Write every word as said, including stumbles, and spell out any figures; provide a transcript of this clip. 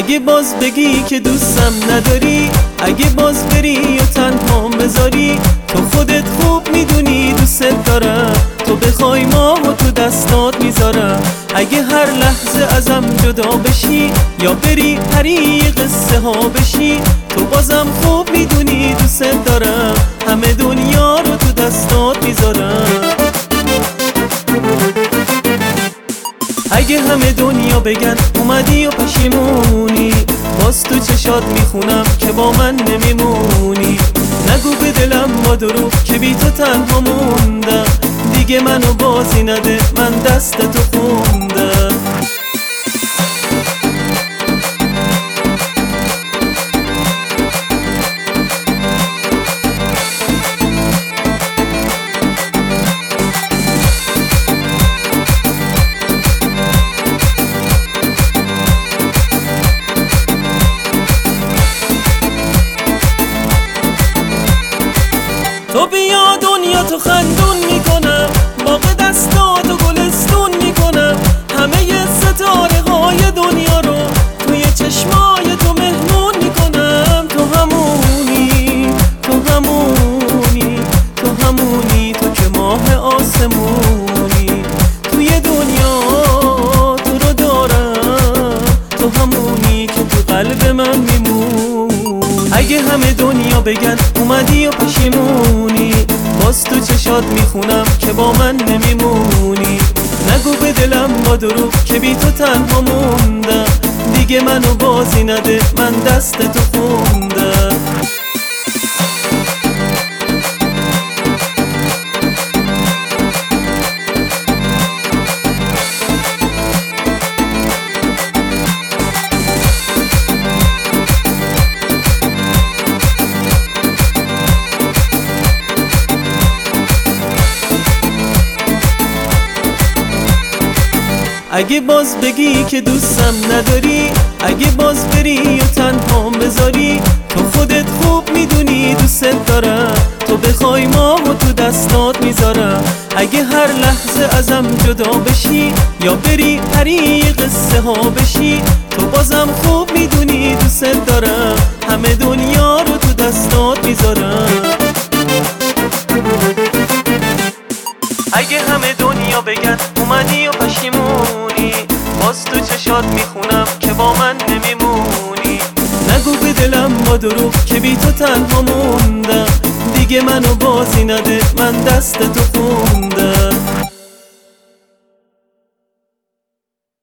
اگه باز بگی که دوستم نداری، اگه باز بری و تنها بذاری، تو خودت خوب میدونی دوست دارم، تو بخوای ماهو تو دستات میذارم. اگه هر لحظه ازم جدا بشی یا بری پری قصه ها بشی، تو بازم خوب میدونی دوست دارم، همه دنیا رو تو دستات میذارم. اگه همه دنیا بگن اومدی و پشیمونی، باز تو چشات میخونم که با من نمیمونی. نگو به دلم با دروغ که بی تو تنها موندم، دیگه منو بازی نده من دست تو خوندم. تو بیا دنیا تو خندون میکنم، باغ دستات و گلستون میکنم، همه ی ستاره های دنیا رو توی چشمای تو مهمون میکنم. تو همونی تو همونی تو همونی تو که ماه آسمونی، توی دنیا تو رو دارم، تو همونی که تو قلب من میمونی. اگه همه دنیا بگن اومدی و پشیمونی، باز تو چشات میخونم که با من نمیمونی. نگو به دلم با دروغ که بی تو تنها موندم، دیگه منو بازی نده من دست تو خوندم. اگه باز بگی که دوستم نداری، اگه باز بری و تنها بذاری، تو خودت خوب میدونی دوست دارم، تو بخوای ماهو تو دستات میذارم. اگه هر لحظه ازم جدا بشی یا بری پری قصه ها بشی، تو بازم خوب میدونی دوست دارم، همه دنیا رو تو دستات میذارم. اگه همه دنیا بگن اومدی و پشیمونی، باز تو چشات میخونم که با من نمیمونی. نگو به دلم با دروغ که بی تو تنها موندم، دیگه منو بازی نده من دست تو خوندم.